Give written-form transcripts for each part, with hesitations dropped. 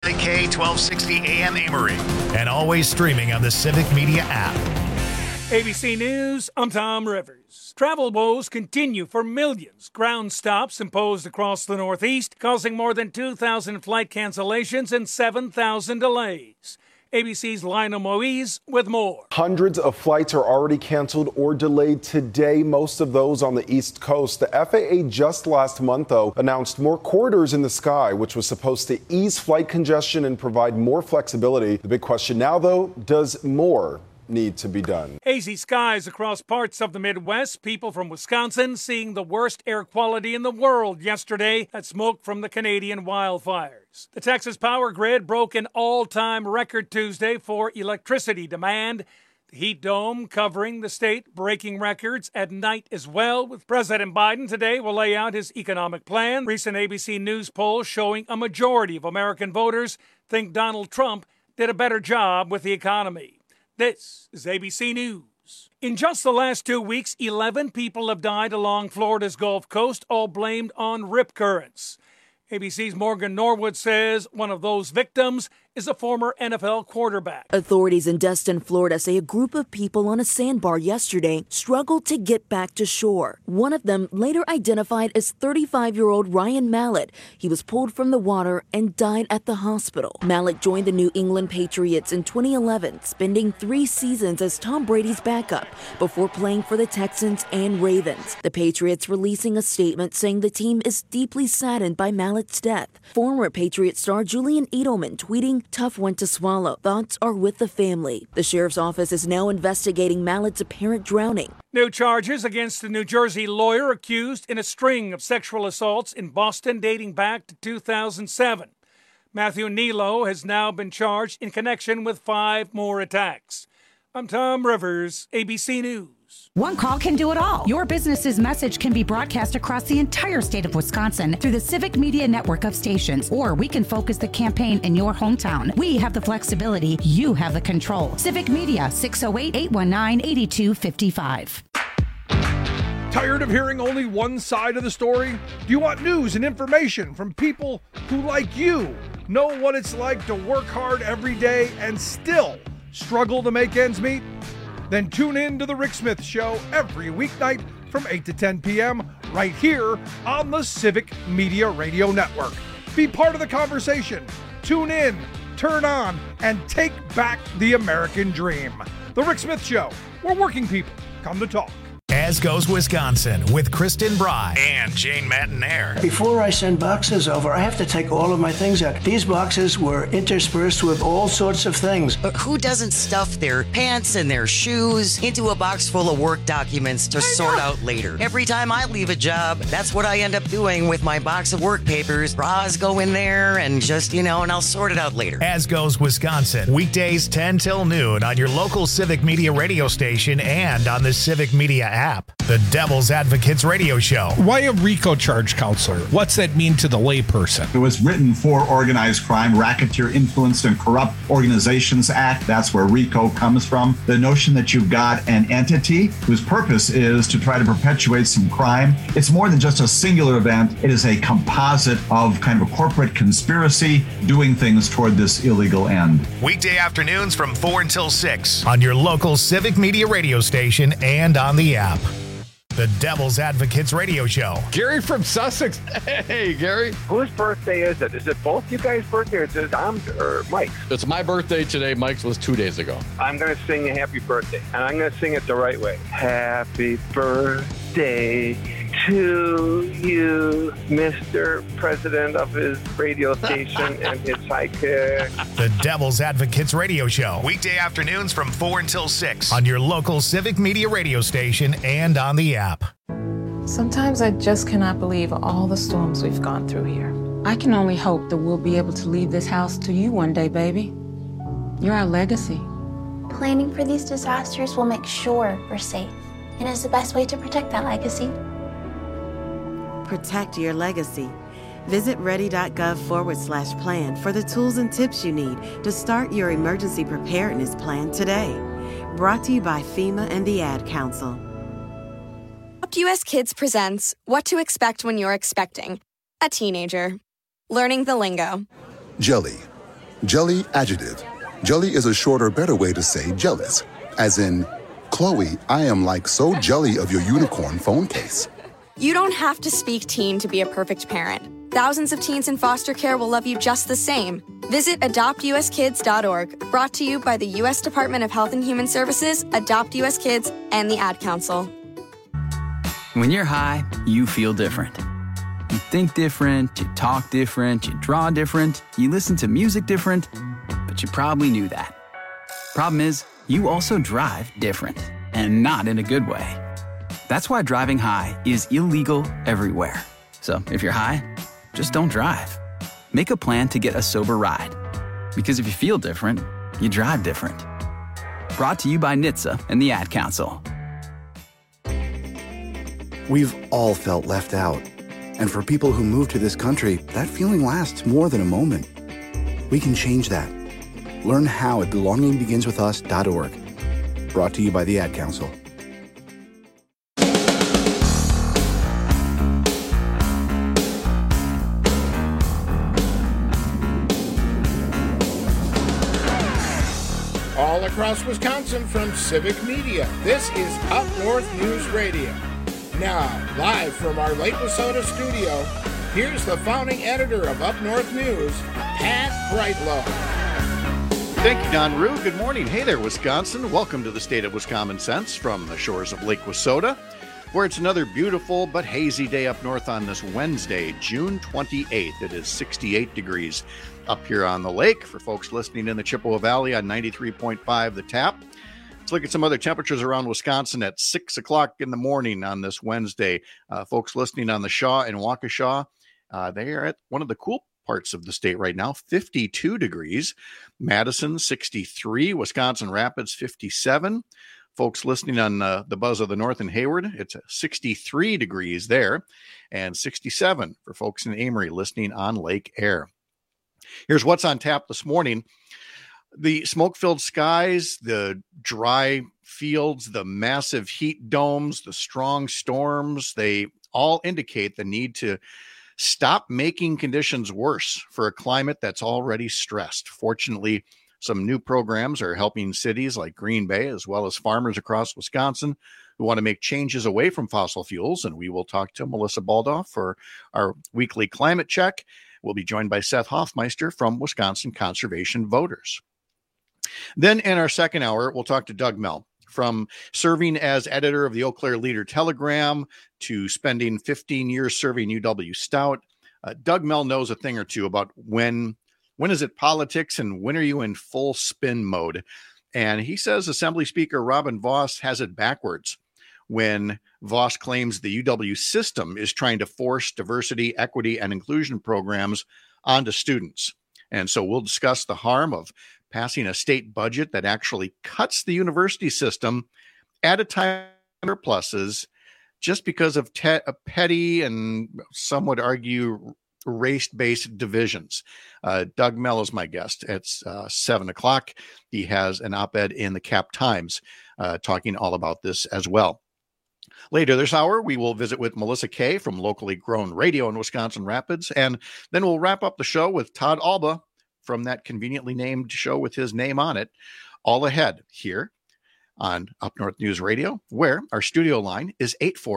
WKZK 1260 AM Amory, and always streaming on the Civic Media app. ABC News, I'm Tom Rivers. Travel woes continue for millions. Ground stops imposed across the Northeast, causing more than 2,000 flight cancellations and 7,000 delays. ABC's Lionel Moise with more. Hundreds of flights are already canceled or delayed today, most of those on the East Coast. The FAA just last month, though, announced more corridors in the sky, which was supposed to ease flight congestion and provide more flexibility. The big question now, though, does more need to be done? Hazy skies across parts of the Midwest. People from Wisconsin seeing the worst air quality in the world yesterday. That smoke from the Canadian wildfires. The Texas power grid broke an all-time record Tuesday for electricity demand. The heat dome covering the state breaking records at night as well. With President Biden today will lay out his economic plan. Recent ABC News polls showing a majority of American voters think Donald Trump did a better job with the economy. This is ABC News. In just the last 2 weeks, 11 people have died along Florida's Gulf Coast, all blamed on rip currents. ABC's Morgan Norwood says one of those victims is a former NFL quarterback. Authorities in Destin, Florida say a group of people on a sandbar yesterday struggled to get back to shore. One of them later identified as 35-year-old Ryan Mallett. He was pulled from the water and died at the hospital. Mallett joined the New England Patriots in 2011, spending 3 seasons as Tom Brady's backup before playing for the Texans and Ravens. The Patriots releasing a statement saying the team is deeply saddened by Mallett's death. Former Patriot star Julian Edelman tweeting, "Tough one to swallow. Thoughts are with the family." The sheriff's office is now investigating Mallett's apparent drowning. New charges against a New Jersey lawyer accused in a string of sexual assaults in Boston dating back to 2007. Matthew Nilo has now been charged in connection with 5 more attacks. I'm Tom Rivers, ABC News. One call can do it all. Your business's message can be broadcast across the entire state of Wisconsin through the Civic Media network of stations, or we can focus the campaign in your hometown. We have the flexibility. You have the control. Civic Media, 608-819-8255. Tired of hearing only one side of the story? Do you want news and information from people who, like you, know what it's like to work hard every day and still struggle to make ends meet? Then tune in to The Rick Smith Show every weeknight from 8 to 10 p.m. right here on the Civic Media Radio Network. Be part of the conversation. Tune in, turn on, and take back the American dream. The Rick Smith Show, where working people come to talk. As Goes Wisconsin with Kristen Bry and Jane Matanair. Before I send boxes over, I have to take all of my things out. These boxes were interspersed with all sorts of things. But who doesn't stuff their pants and their shoes into a box full of work documents to sort out later? Every time I leave a job, that's what I end up doing with my box of work papers. Bras go in there and just, and I'll sort it out later. As Goes Wisconsin, weekdays 10 till noon on your local Civic Media radio station and on the Civic Media app. The Devil's Advocates Radio Show. Why a RICO charge counselor? What's that mean to the layperson? It was written for Organized Crime, Racketeer Influenced and Corrupt Organizations Act. That's where RICO comes from. The notion that you've got an entity whose purpose is to try to perpetuate some crime. It's more than just a singular event. It is a composite of kind of a corporate conspiracy doing things toward this illegal end. Weekday afternoons from 4 until 6 on your local Civic Media radio station and on the app. The Devil's Advocates Radio Show. Gary from Sussex. Hey, Gary. Whose birthday is it? Is it both you guys' birthday or is it Dom's or Mike's? It's my birthday today. Mike's was 2 days ago. I'm going to sing a happy birthday, and I'm going to sing it the right way. Happy birthday to you, Mr. President of his radio station and his sidekick. The Devil's Advocates Radio Show. Weekday afternoons from 4 until 6 on your local Civic Media radio station and on the app. Sometimes I just cannot believe all the storms we've gone through here. I can only hope that we'll be able to leave this house to you one day, baby. You're our legacy. Planning for these disasters will make sure we're safe, and is the best way to protect that legacy. Protect your legacy. Visit ready.gov/plan for the tools and tips you need to start your emergency preparedness plan today. Brought to you by FEMA and the Ad Council. US Kids presents What to Expect When You're Expecting a Teenager. Learning the lingo. Jelly, Jelly adjective. Jelly is a shorter, better way to say jealous. As in, Chloe, I am like so jelly of your unicorn phone case. You don't have to speak teen to be a perfect parent. Thousands of teens in foster care will love you just the same. Visit adoptuskids.org, brought to you by the U.S. Department of Health and Human Services, Adopt U.S. Kids, and the Ad Council. When you're high, you feel different. You think different, you talk different, you draw different, you listen to music different, but you probably knew that. Problem is, you also drive different, and not in a good way. That's why driving high is illegal everywhere. So if you're high, just don't drive. Make a plan to get a sober ride. Because if you feel different, you drive different. Brought to you by NHTSA and the Ad Council. We've all felt left out. And for people who move to this country, that feeling lasts more than a moment. We can change that. Learn how at belongingbeginswithus.org. Brought to you by the Ad Council. All across Wisconsin from Civic Media, this is Up North News Radio. Now, live from our Lake Wissota studio, here's the founding editor of Up North News, Pat Brightlow. Thank you, Don Rue. Good morning. Hey there, Wisconsin. Welcome to the State of Wiscommon Sense from the shores of Lake Wissota, where it's another beautiful but hazy day up north on this Wednesday, June 28th. It is 68 degrees up here on the lake. For folks listening in the Chippewa Valley on 93.5 The Tap. Let's look at some other temperatures around Wisconsin at 6 o'clock in the morning on this Wednesday. Folks listening on the Shaw and Waukesha, they are at one of the cool parts of the state right now, 52 degrees. Madison, 63. Wisconsin Rapids, 57. Folks listening on the Buzz of the North in Hayward, it's 63 degrees there, and 67 for folks in Amory listening on Lake Air. Here's what's on tap this morning. The smoke-filled skies, the dry fields, the massive heat domes, the strong storms, they all indicate the need to stop making conditions worse for a climate that's already stressed. Fortunately, some new programs are helping cities like Green Bay, as well as farmers across Wisconsin who want to make changes away from fossil fuels. And we will talk to Melissa Baldauf for our weekly climate check. We'll be joined by Seth Hoffmeister from Wisconsin Conservation Voters. Then in our second hour, we'll talk to Doug Mell. From serving as editor of the Eau Claire Leader Telegram to spending 15 years serving UW Stout, Doug Mell knows a thing or two about when is it politics and when are you in full spin mode. And he says Assembly Speaker Robin Vos has it backwards when Vos claims the UW system is trying to force diversity, equity, and inclusion programs onto students. And so we'll discuss the harm of passing a state budget that actually cuts the university system at a time of surpluses just because of petty and some would argue race-based divisions. Doug Mell is my guest. It's 7 o'clock. He has an op-ed in the Cap Times talking all about this as well. Later this hour, we will visit with Melissa Kay from Locally Grown Radio in Wisconsin Rapids, and then we'll wrap up the show with Todd Alba from that conveniently named show with his name on it, all ahead here on Up North News Radio, where our studio line is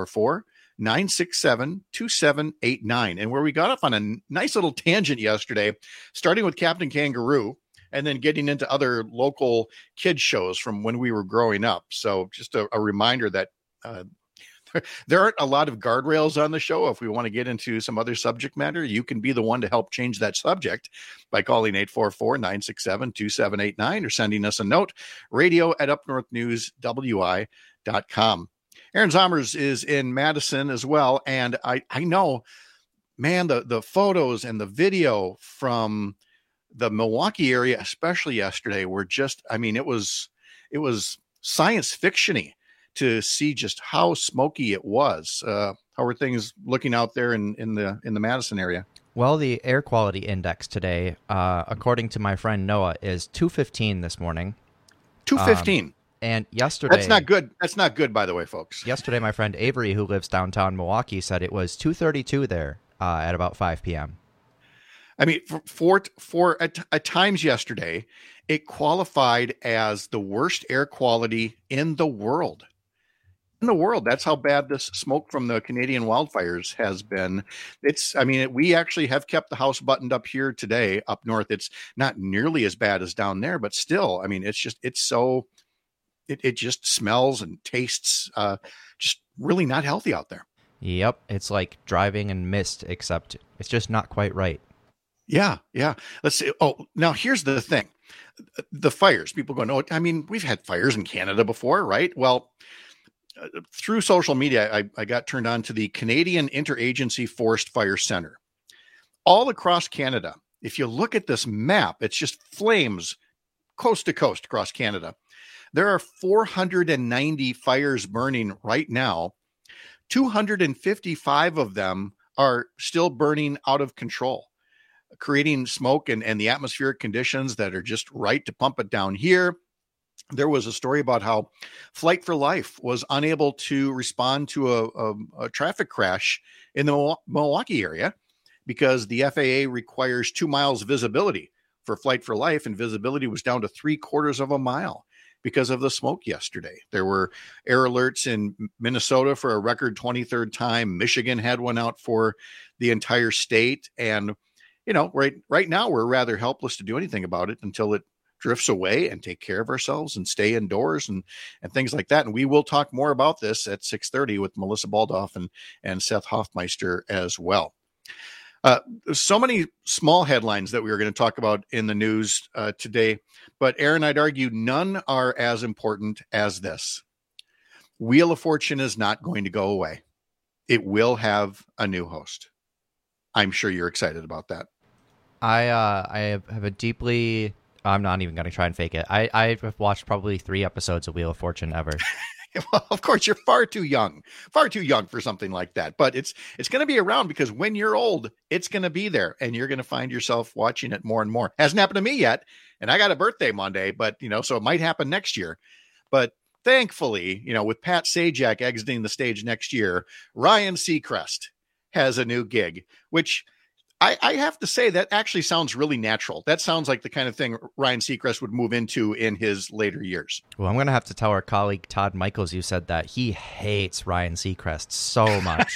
844-967-2789, and where we got off on a nice little tangent yesterday, starting with Captain Kangaroo, and then getting into other local kids shows from when we were growing up. So just a reminder that there aren't a lot of guardrails on the show. If we want to get into some other subject matter, you can be the one to help change that subject by calling 844-967-2789 or sending us a note, radio@upnorthnewswi.com. Aaron Zommers is in Madison as well. And I know, man, the photos and the video from the Milwaukee area, especially yesterday, were just, I mean, it was science fiction-y to see just how smoky it was. How are things looking out there in the Madison area? Well, the air quality index today, according to my friend Noah, is 215 this morning. 215. And yesterday... That's not good. That's not good, by the way, folks. Yesterday, my friend Avery, who lives downtown Milwaukee, said it was 232 there at about 5 p.m. I mean, at times yesterday, it qualified as the worst air quality in the world. That's how bad this smoke from the Canadian wildfires has been. We actually have kept the house buttoned up here today up north. It's not nearly as bad as down there, but still, I mean, it just smells and tastes just really not healthy out there. Yep. It's like driving in mist, except it's just not quite right. Yeah. Let's see. Oh, now here's the thing. The fires, people go, no, I mean, we've had fires in Canada before, right? Well, through social media, I got turned on to the Canadian Interagency Forest Fire Center. All across Canada, if you look at this map, it's just flames coast to coast across Canada. There are 490 fires burning right now. 255 of them are still burning out of control, creating smoke and the atmospheric conditions that are just right to pump it down here. There was a story about how Flight for Life was unable to respond to a traffic crash in the Milwaukee area because the FAA requires 2 miles visibility for Flight for Life, and visibility was down to 3/4 of a mile because of the smoke yesterday. There were air alerts in Minnesota for a record 23rd time. Michigan had one out for the entire state. And, right now we're rather helpless to do anything about it until it drifts away and take care of ourselves and stay indoors and things like that. And we will talk more about this at 6:30 with Melissa Baldoff and Seth Hoffmeister as well. So many small headlines that we were going to talk about in the news today, but Aaron, I'd argue none are as important as this. Wheel of Fortune is not going to go away. It will have a new host. I'm sure you're excited about that. I have a deeply... I'm not even going to try and fake it. I've watched probably 3 episodes of Wheel of Fortune ever. Well, of course, you're far too young for something like that. But it's going to be around because when you're old, it's going to be there, and you're going to find yourself watching it more and more. Hasn't happened to me yet, and I got a birthday Monday, but so it might happen next year. But thankfully, with Pat Sajak exiting the stage next year, Ryan Seacrest has a new gig, which I have to say that actually sounds really natural. That sounds like the kind of thing Ryan Seacrest would move into in his later years. Well, I'm going to have to tell our colleague Todd Michaels you said that he hates Ryan Seacrest so much.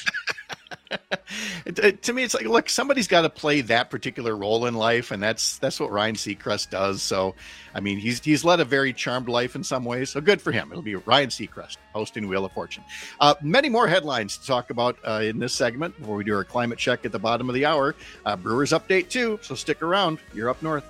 To me, it's like, look, somebody's got to play that particular role in life, and that's what Ryan Seacrest does. So, I mean, he's led a very charmed life in some ways. So good for him. It'll be Ryan Seacrest hosting Wheel of Fortune. Many more headlines to talk about in this segment before we do our climate check at the bottom of the hour. Brewers update too, so stick around. You're up north.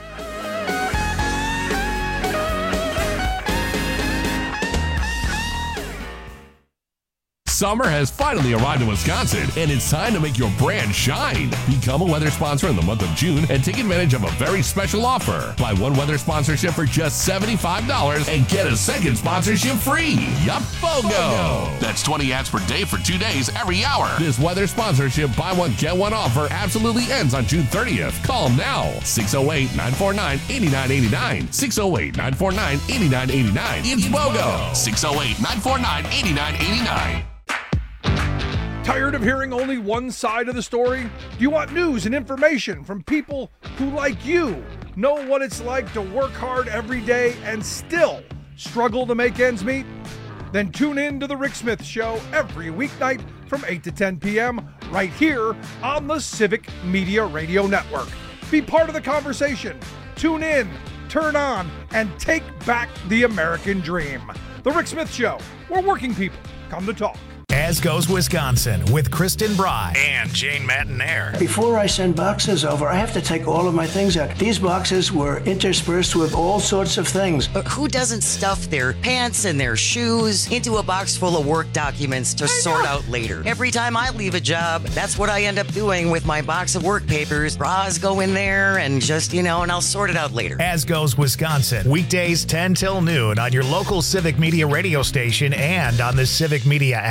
Summer has finally arrived in Wisconsin, and it's time to make your brand shine. Become a weather sponsor in the month of June and take advantage of a very special offer. Buy 1 weather sponsorship for just $75 and get a second sponsorship free. Yup, BOGO! That's 20 ads per day for 2 days every hour. This weather sponsorship buy one, get one offer absolutely ends on June 30th. Call now. 608-949-8989. 608-949-8989. It's BOGO. 608-949-8989. Tired of hearing only one side of the story? Do you want news and information from people who, like you, know what it's like to work hard every day and still struggle to make ends meet? Then tune in to The Rick Smith Show every weeknight from 8 to 10 p.m. right here on the Civic Media Radio Network. Be part of the conversation. Tune in, turn on, and take back the American dream. The Rick Smith Show, where working people come to talk. As Goes Wisconsin with Kristen Bry and Jane Matanair. Before I send boxes over, I have to take all of my things out. These boxes were interspersed with all sorts of things. But who doesn't stuff their pants and their shoes into a box full of work documents to sort out later? Every time I leave a job, that's what I end up doing with my box of work papers. Bras go in there and just, and I'll sort it out later. As Goes Wisconsin, weekdays 10 till noon on your local Civic Media radio station and on the Civic Media app.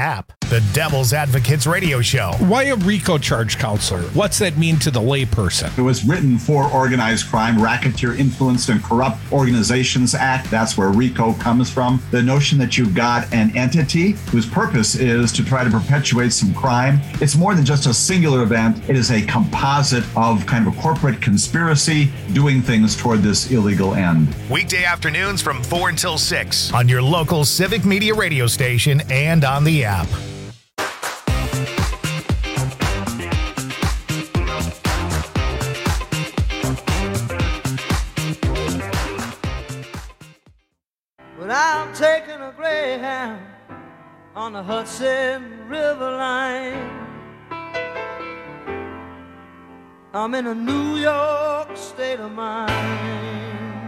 the Devil's Advocates Radio Show. Why a RICO charge, counselor? What's that mean to the layperson? It was written for Organized Crime, Racketeer Influenced and Corrupt Organizations Act. That's where RICO comes from. The notion that you've got an entity whose purpose is to try to perpetuate some crime. It's more than just a singular event. It is a composite of kind of a corporate conspiracy doing things toward this illegal end. Weekday afternoons from 4 until 6 on your local Civic Media radio station and on the app. When I'm taking a Greyhound on the Hudson River line, I'm in a New York state of mind.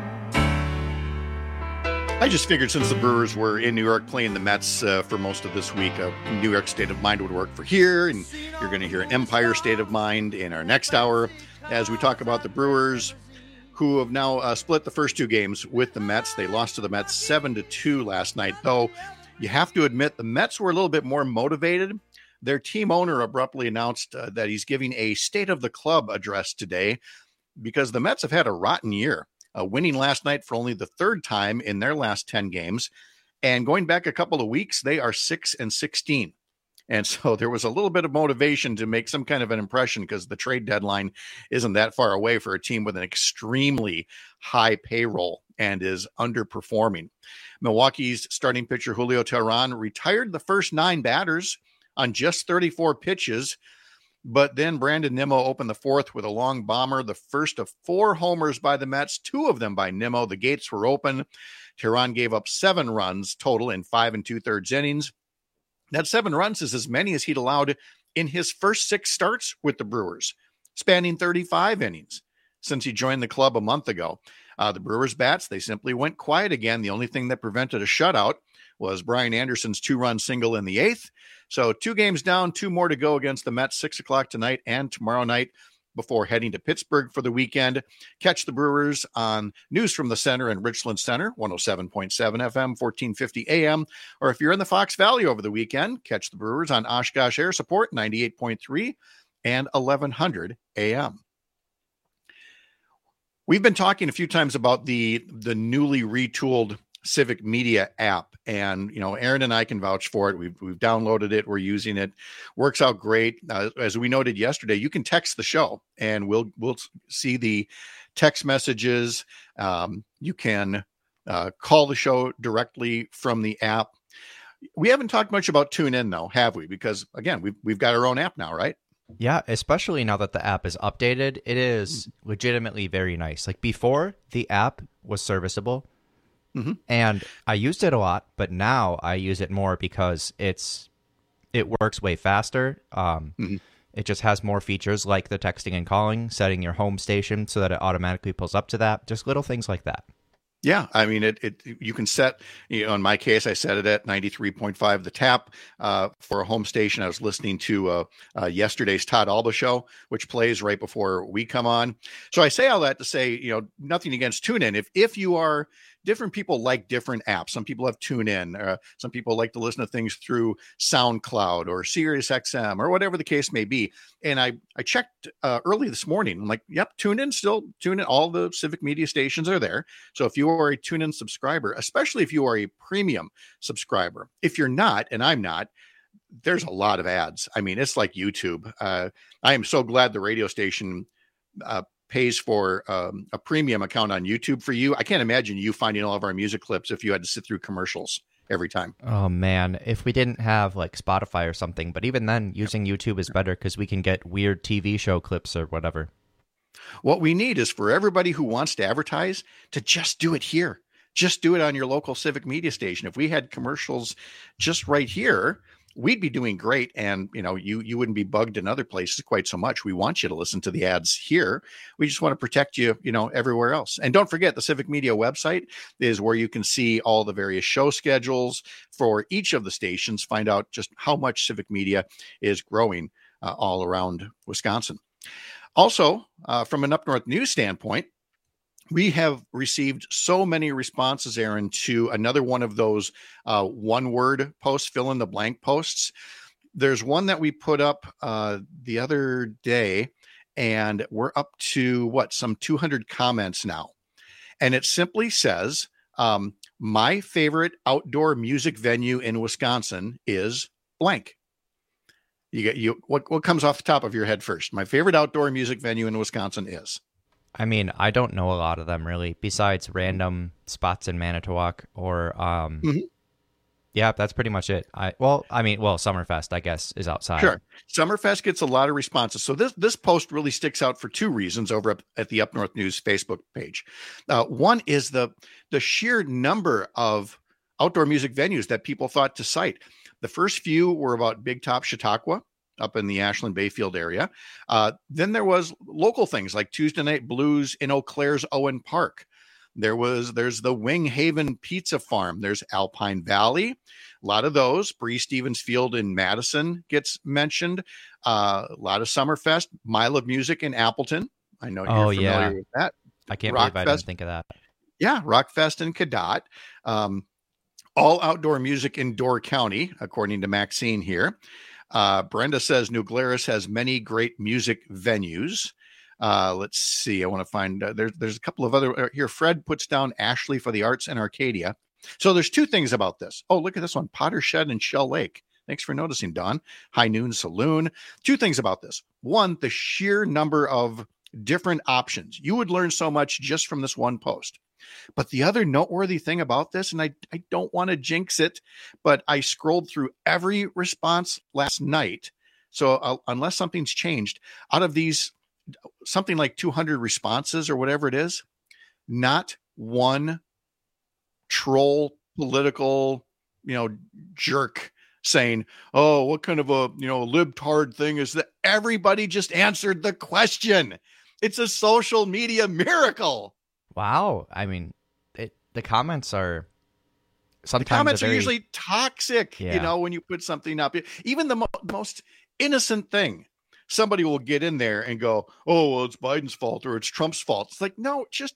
I just figured since the Brewers were in New York playing the Mets for most of this week, a New York state of mind would work for here, and you're going to hear Empire State of Mind in our next hour as we talk about the Brewers, who have now split the first two games with the Mets. They lost to the Mets 7-2 last night, though you have to admit the Mets were a little bit more motivated. Their team owner abruptly announced that he's giving a State of the Club address today because the Mets have had a rotten year, winning last night for only the third time in their last 10 games. And going back a couple of weeks, they are 6-16. And so there was a little bit of motivation to make some kind of an impression because the trade deadline isn't that far away for a team with an extremely high payroll and is underperforming. Milwaukee's starting pitcher Julio Teheran retired the first 9 batters on just 34 pitches, but then Brandon Nimmo opened the fourth with a long bomber, the first of 4 homers by the Mets, 2 of them by Nimmo. The gates were open. Teheran gave up 7 runs total in 5 2/3 innings. That 7 runs is as many as he'd allowed in his first 6 starts with the Brewers, spanning 35 innings since he joined the club a month ago. The Brewers bats, they simply went quiet again. The only thing that prevented a shutout was Brian Anderson's 2-run single in the 8th. So 2 games down, 2 more to go against the Mets, 6 o'clock tonight and tomorrow night before heading to Pittsburgh for the weekend. Catch the Brewers on News from the Center and Richland Center, 107.7 FM, 1450 AM. Or if you're in the Fox Valley over the weekend, catch the Brewers on Oshkosh Air Support, 98.3 and 1100 AM. We've been talking a few times about the newly retooled Civic Media app, and Aaron and I can vouch for it. We've downloaded it, we're using it, works out great. As we noted yesterday, you can text the show and we'll see the text messages. You can call the show directly from the app. We haven't talked much about TuneIn though, have we? Because again, we've got our own app now, right? Yeah, especially now that the app is updated, it is legitimately very nice. Like before, the app was serviceable. Mm-hmm. And I used it a lot, but now I use it more because it works way faster. It just has more features like the texting and calling, setting your home station so that it automatically pulls up to that. Just little things like that. Yeah, I mean, you can set, in my case, I set it at 93.5 The Tap for a home station. I was listening to yesterday's Todd Alba show, which plays right before we come on. So I say all that to say, nothing against TuneIn. If you are, different people like different apps. Some people have TuneIn. Some people like to listen to things through SoundCloud or SiriusXM or whatever the case may be. And I checked early this morning. I'm like, yep, TuneIn, all the Civic Media stations are there. So if you are a TuneIn subscriber, especially if you are a premium subscriber, if you're not, and I'm not, there's a lot of ads. I mean, it's like YouTube. I am so glad the radio station pays for a premium account on YouTube for you. I can't imagine you finding all of our music clips if you had to sit through commercials every time. Oh man, if we didn't have like Spotify or something, but even then using YouTube is better because we can get weird TV show clips or whatever. What we need is for everybody who wants to advertise to just do it here. Just do it on your local Civic Media station. If we had commercials just right here, we'd be doing great. And, you wouldn't be bugged in other places quite so much. We want you to listen to the ads here. We just want to protect you, everywhere else. And don't forget, the Civic Media website is where you can see all the various show schedules for each of the stations, find out just how much Civic Media is growing all around Wisconsin. Also, from an Up North News standpoint, we have received so many responses, Aaron, to another one of those one-word posts, fill-in-the-blank posts. There's one that we put up the other day, and we're up to some 200 comments now. And it simply says, my favorite outdoor music venue in Wisconsin is blank. What comes off the top of your head first? My favorite outdoor music venue in Wisconsin is. I mean, I don't know a lot of them really, besides random spots in Manitowoc or, yeah, that's pretty much it. Summerfest, I guess, is outside. Sure. Summerfest gets a lot of responses. So this post really sticks out for two reasons over at the Up North News Facebook page. One is the sheer number of outdoor music venues that people thought to cite. The first few were about Big Top Chautauqua up in the Ashland Bayfield area. Then there was local things like Tuesday Night Blues in Eau Claire's Owen Park. There's the Wing Haven Pizza Farm. There's Alpine Valley. A lot of those. Bree Stevens Field in Madison gets mentioned. A lot of Summerfest. Mile of Music in Appleton. I know you're familiar with that. I can't believe I didn't think of that. Yeah, Rockfest in Cadott. All outdoor music in Door County, according to Maxine here. Brenda says New Glarus has many great music venues. Let's see. I want to find there's a couple of other here. Fred puts down Ashley for the Arts in Arcadia. So there's two things about this. Oh, look at this one. Potter Shed and Shell Lake. Thanks for noticing, Don. High Noon Saloon. Two things about this. One, the sheer number of different options. You would learn so much just from this one post. But the other noteworthy thing about this, and I don't want to jinx it, but I scrolled through every response last night. So unless something's changed, out of these something like 200 responses or whatever it is, not one troll political, jerk saying, oh, what kind of a, libtard thing is that? Everybody just answered the question. It's a social media miracle. Wow. I mean, the comments are sometimes the comments are usually toxic, Yeah. When you put something up. Even the most innocent thing, somebody will get in there and go, oh, well, it's Biden's fault or it's Trump's fault. It's like, no, just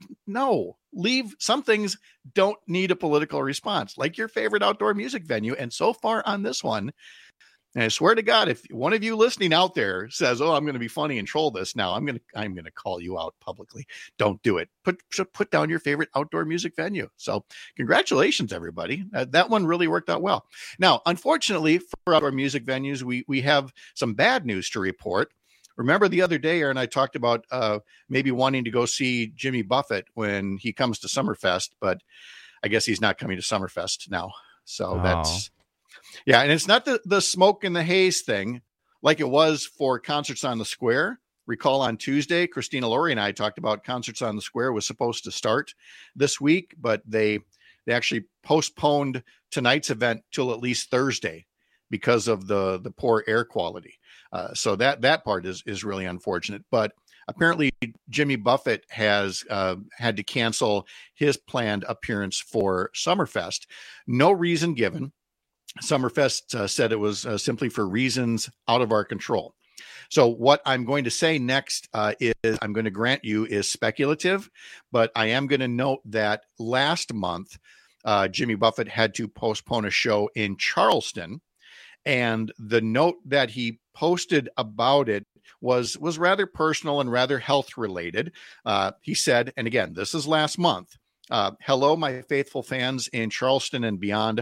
leave. Some things don't need a political response, like your favorite outdoor music venue. And so far on this one, and I swear to God, if one of you listening out there says, oh, I'm going to be funny and troll this now, I'm going to call you out publicly. Don't do it. Put down your favorite outdoor music venue. So congratulations, everybody. That one really worked out well. Now, unfortunately for outdoor music venues, we have some bad news to report. Remember the other day, Aaron, I talked about maybe wanting to go see Jimmy Buffett when he comes to Summerfest, but I guess he's not coming to Summerfest now. So that's... Yeah, and it's not the smoke and the haze thing like it was for Concerts on the Square. Recall on Tuesday, Christina Laurie and I talked about Concerts on the Square was supposed to start this week, but they actually postponed tonight's event till at least Thursday because of the poor air quality. So that part is really unfortunate. But apparently Jimmy Buffett has had to cancel his planned appearance for Summerfest. No reason given. Summerfest said it was simply for reasons out of our control. So what I'm going to say next is I'm going to grant you is speculative, but I am going to note that last month, Jimmy Buffett had to postpone a show in Charleston. And the note that he posted about it was rather personal and rather health related. He said, and again, this is last month, hello, my faithful fans in Charleston and beyond.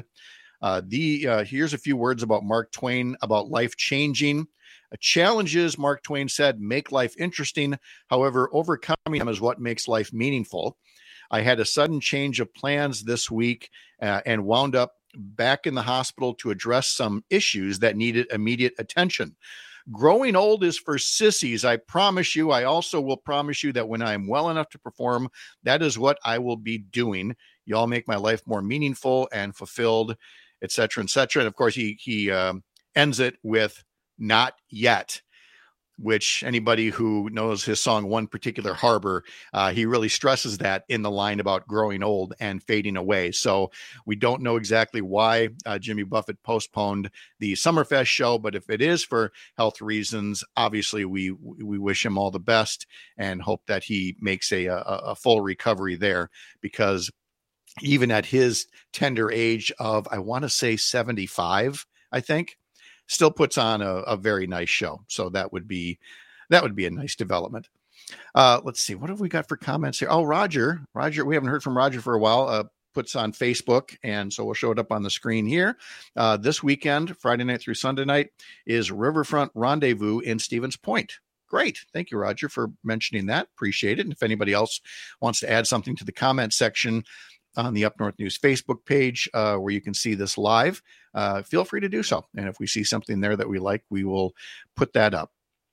Here's a few words about Mark Twain, about life changing challenges. Mark Twain said, make life interesting. However, overcoming them is what makes life meaningful. I had a sudden change of plans this week and wound up back in the hospital to address some issues that needed immediate attention. Growing old is for sissies. I promise you. I also will promise you that when I am well enough to perform, that is what I will be doing. Y'all make my life more meaningful and fulfilled, et cetera, et cetera. And of course, he ends it with "not yet," which anybody who knows his song One Particular Harbor, he really stresses that in the line about growing old and fading away. So we don't know exactly why Jimmy Buffett postponed the Summerfest show, but if it is for health reasons, obviously we wish him all the best and hope that he makes a full recovery there, because even at his tender age of, I want to say 75, I think, still puts on a very nice show. So that would be a nice development. Let's see. What have we got for comments here? Oh, Roger, we haven't heard from Roger for a while. Puts on Facebook, and so we'll show it up on the screen here. This weekend, Friday night through Sunday night, is Riverfront Rendezvous in Stevens Point. Great. Thank you, Roger, for mentioning that. Appreciate it. And if anybody else wants to add something to the comment section on the Up North News Facebook page, where you can see this live, feel free to do so. And if we see something there that we like, we will put that up.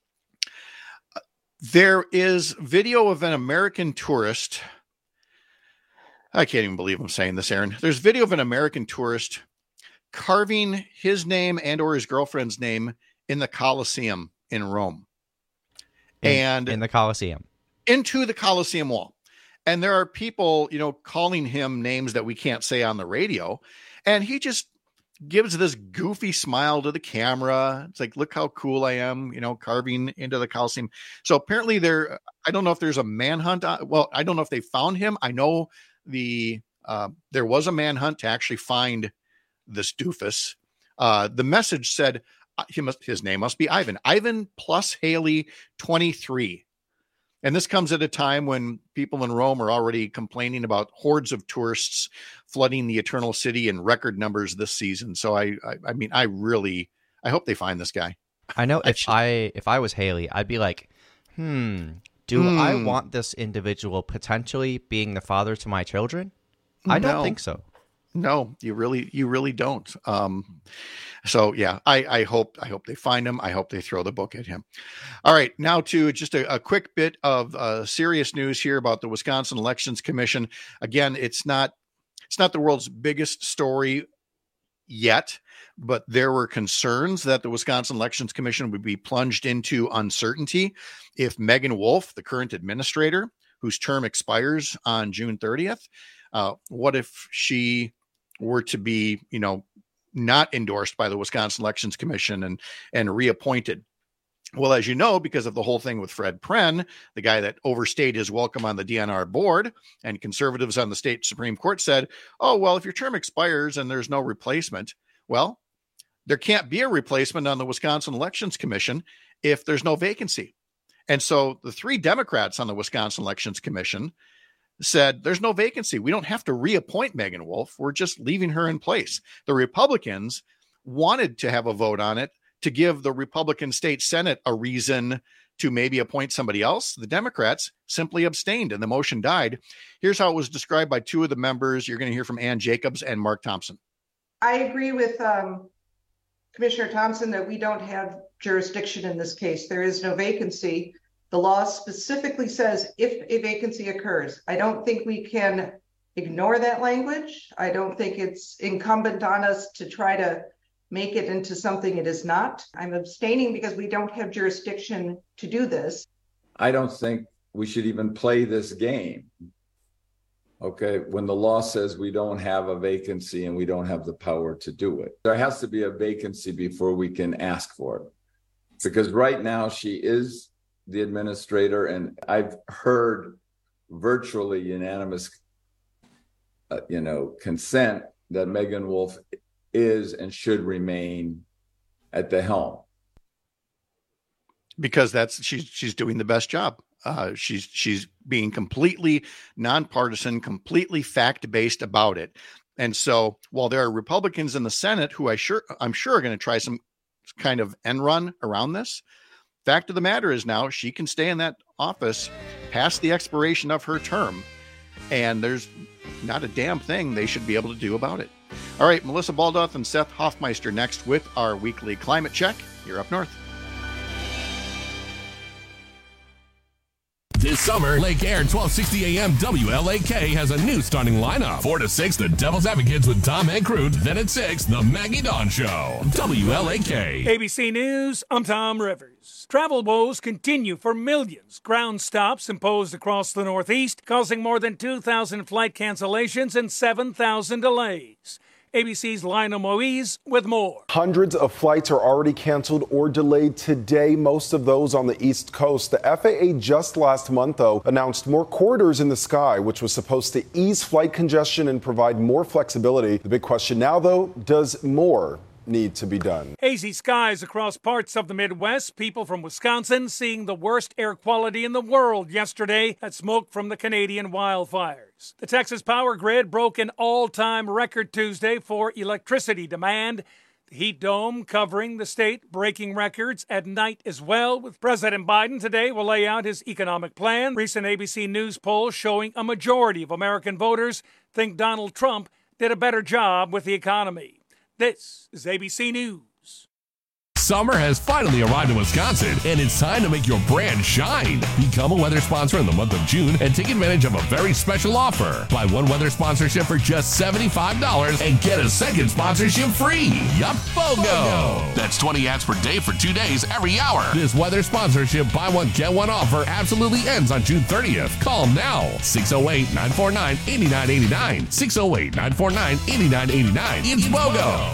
There is video of an American tourist. I can't even believe I'm saying this, Aaron. There's video of an American tourist carving his name and or his girlfriend's name in the Colosseum in Rome. In the Colosseum. Into the Colosseum wall. And there are people, calling him names that we can't say on the radio. And he just gives this goofy smile to the camera. It's like, look how cool I am, carving into the Colosseum. So apparently I don't know if there's a manhunt. Well, I don't know if they found him. I know there was a manhunt to actually find this doofus. The message said his name must be Ivan plus Haley 23. And this comes at a time when people in Rome are already complaining about hordes of tourists flooding the Eternal City in record numbers this season. So I hope they find this guy. I know if I was Haley, I'd be like, I want this individual potentially being the father to my children? I don't think so. No, you really don't. So yeah, I hope they find him. I hope they throw the book at him. All right, now to just a quick bit of serious news here about the Wisconsin Elections Commission. Again, it's not the world's biggest story yet, but there were concerns that the Wisconsin Elections Commission would be plunged into uncertainty if Megan Wolf, the current administrator, whose term expires on June 30th, what if she were to be, not endorsed by the Wisconsin Elections Commission and reappointed? Well, as you know, because of the whole thing with Fred Pren, the guy that overstayed his welcome on the DNR board, and conservatives on the state Supreme Court said, oh, well, if your term expires and there's no replacement, well, there can't be a replacement on the Wisconsin Elections Commission if there's no vacancy. And so the three Democrats on the Wisconsin Elections Commission said, there's no vacancy. We don't have to reappoint Megan Wolf. We're just leaving her in place. The Republicans wanted to have a vote on it to give the Republican state Senate a reason to maybe appoint somebody else. The Democrats simply abstained and the motion died. Here's how it was described by two of the members. You're going to hear from Ann Jacobs and Mark Thompson. I agree with Commissioner Thompson that we don't have jurisdiction in this case. There is no vacancy. The law specifically says if a vacancy occurs. I don't think we can ignore that language. I don't think it's incumbent on us to try to make it into something it is not. I'm abstaining because we don't have jurisdiction to do this. I don't think we should even play this game. Okay, when the law says we don't have a vacancy and we don't have the power to do it. There has to be a vacancy before we can ask for it. Because right now she is the administrator, and I've heard virtually unanimous, consent that Megan Wolf is and should remain at the helm. Because she's doing the best job. She's being completely nonpartisan, completely fact-based about it. And so while there are Republicans in the Senate who I'm sure are going to try some kind of end run around this, fact of the matter is now she can stay in that office past the expiration of her term, and there's not a damn thing they should be able to do about it. All right, Melissa Baldoff and Seth Hoffmeister next with our weekly climate check. You're up north. This summer, Lake Air 1260 AM WLAK has a new starting lineup. 4 to 6, the Devil's Advocates with Tom Ancrute. Then at 6, the Maggie Dawn Show. WLAK. ABC News, I'm Tom Rivers. Travel woes continue for millions. Ground stops imposed across the Northeast, causing more than 2,000 flight cancellations and 7,000 delays. ABC's Lionel Moise with more. Hundreds of flights are already canceled or delayed today, most of those on the East Coast. The FAA just last month, though, announced more corridors in the sky, which was supposed to ease flight congestion and provide more flexibility. The big question now, though, does more need to be done. Hazy skies across parts of the Midwest. People from Wisconsin seeing the worst air quality in the world yesterday as smoke from the Canadian wildfires. The Texas power grid broke an all-time record Tuesday for electricity demand. The heat dome covering the state breaking records at night as well. With President Biden today will lay out his economic plan. Recent ABC News poll showing a majority of American voters think Donald Trump did a better job with the economy. This is ABC News. Summer has finally arrived in Wisconsin, and it's time to make your brand shine. Become a weather sponsor in the month of June and take advantage of a very special offer. Buy one weather sponsorship for just $75 and get a second sponsorship free. Yup, BOGO! That's 20 ads per day for 2 days every hour. This weather sponsorship buy one, get one offer absolutely ends on June 30th. Call now. 608-949-8989. 608-949-8989. It's BOGO.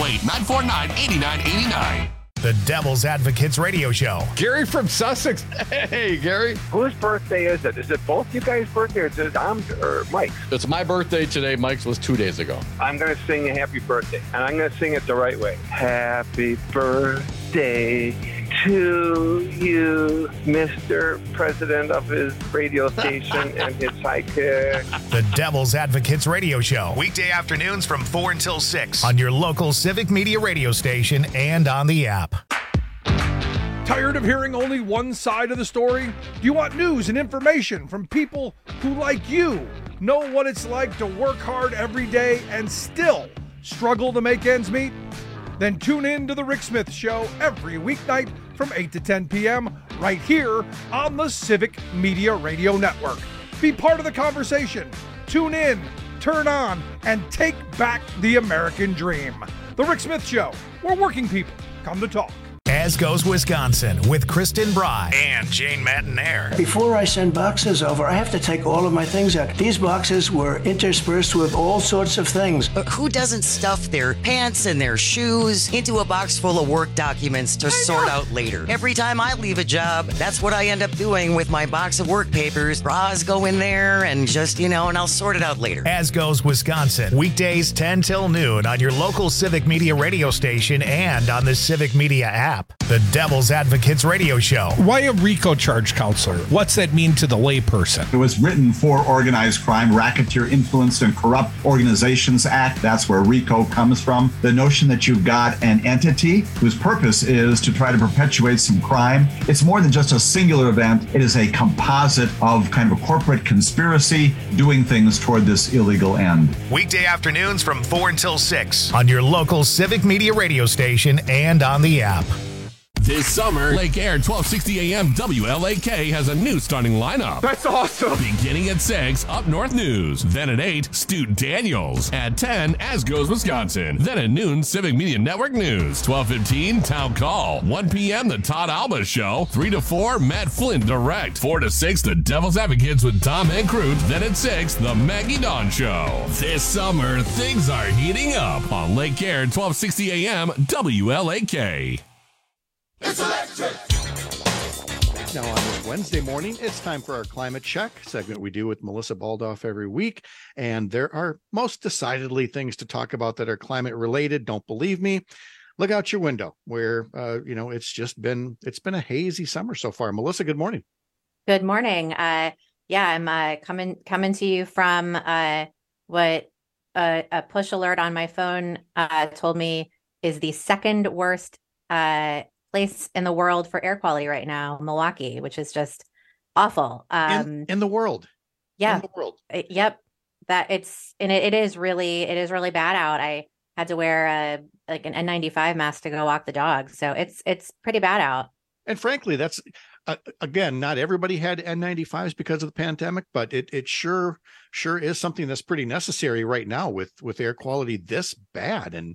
608-949-8989. The Devil's Advocates Radio Show. Gary from Sussex. Hey, Gary. Whose birthday is it? Is it both you guys' birthday or is it Tom's or Mike's? It's my birthday today. Mike's was 2 days ago. I'm going to sing a happy birthday, and I'm going to sing it the right way. Happy birthday to you, Mr. President of his radio station and his sidekick. The Devil's Advocates Radio Show. Weekday afternoons from 4 until 6 on your local Civic Media radio station and on the app. Tired of hearing only one side of the story? Do you want news and information from people who, like you, know what it's like to work hard every day and still struggle to make ends meet? Then tune in to The Rick Smith Show every weeknight from 8 to 10 p.m. right here on the Civic Media Radio Network. Be part of the conversation. Tune in, turn on, and take back the American dream. The Rick Smith Show, where working people come to talk. As Goes Wisconsin with Kristen Bry and Jane Matinaire. Before I send boxes over, I have to take all of my things out. These boxes were interspersed with all sorts of things. But who doesn't stuff their pants and their shoes into a box full of work documents to sort out later? Every time I leave a job, that's what I end up doing with my box of work papers. Bras go in there and just, and I'll sort it out later. As Goes Wisconsin, weekdays 10 till noon on your local Civic Media radio station and on the Civic Media app. The Devil's Advocates Radio Show. Why a RICO charge, counselor? What's that mean to the layperson? It was written for Organized Crime, Racketeer Influenced and Corrupt Organizations Act. That's where RICO comes from. The notion that you've got an entity whose purpose is to try to perpetuate some crime. It's more than just a singular event. It is a composite of kind of a corporate conspiracy doing things toward this illegal end. Weekday afternoons from 4 until 6 on your local Civic Media radio station and on the app. This summer, Lake Air 1260 AM WLAK has a new starting lineup. That's awesome. Beginning at 6, Up North News. Then at 8, Stu Daniels. At 10, As Goes Wisconsin. Then at noon, Civic Media Network News. 12:15, Town Call. 1 p.m., The Todd Alba Show. 3 to 4, Matt Flynn Direct. 4 to 6, The Devil's Advocates with Tom and Crute. Then at 6, The Maggie Dawn Show. This summer, things are heating up on Lake Air 1260 AM WLAK. It's electric! Now on this Wednesday morning, it's time for our Climate Check segment we do with Melissa Baldoff every week. And there are most decidedly things to talk about that are climate related. Don't believe me? Look out your window where, it's been a hazy summer so far. Melissa, good morning. Good morning. I'm coming to you from what a push alert on my phone told me is the second worst place in the world for air quality right now, Milwaukee, which is just awful. In the world. Yeah. In the world. Yep. It is really bad out. I had to wear an N95 mask to go walk the dog. So it's pretty bad out. And frankly, that's again, not everybody had N95s because of the pandemic, but it sure is something that's pretty necessary right now with air quality this bad. And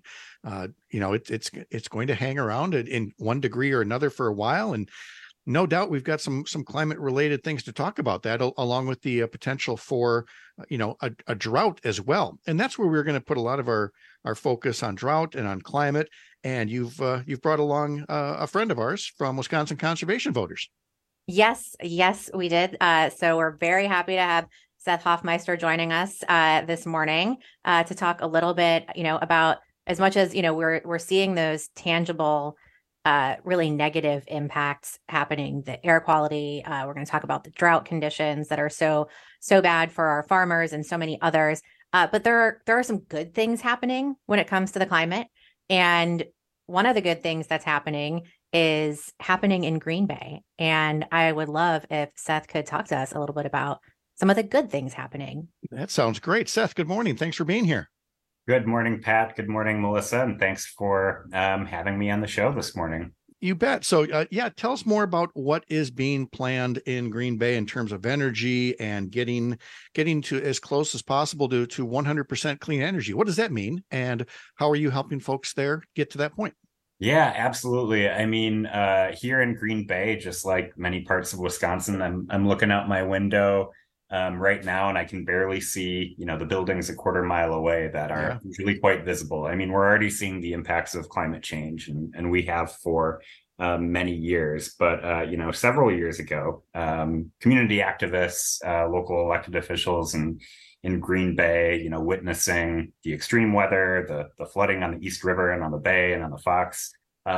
it's going to hang around in 1 degree or another for a while. And no doubt we've got some climate related things to talk about that, along with the potential for, a drought as well. And that's where we're going to put a lot of our focus on drought and on climate. And you've brought along a friend of ours from Wisconsin Conservation Voters. Yes, we did. So we're very happy to have Seth Hoffmeister joining us this morning to talk a little bit, about as much as, we're seeing those tangible, really negative impacts happening, the air quality, we're going to talk about the drought conditions that are so bad for our farmers and so many others. But there are some good things happening when it comes to the climate. And one of the good things that's happening is happening in Green Bay. And I would love if Seth could talk to us a little bit about some of the good things happening. That sounds great. Seth, good morning. Thanks for being here. Good morning, Pat. Good morning, Melissa. And thanks for having me on the show this morning. You bet. So, tell us more about what is being planned in Green Bay in terms of energy and getting to as close as possible to 100% clean energy. What does that mean? And how are you helping folks there get to that point? Yeah, absolutely. I mean, here in Green Bay, just like many parts of Wisconsin, I'm looking out my window right now, and I can barely see, the buildings a quarter mile away that are really quite visible. I mean, we're already seeing the impacts of climate change, and we have for many years. But, several years ago, community activists, local elected officials in Green Bay, witnessing the extreme weather, the flooding on the East River and on the Bay and on the Fox,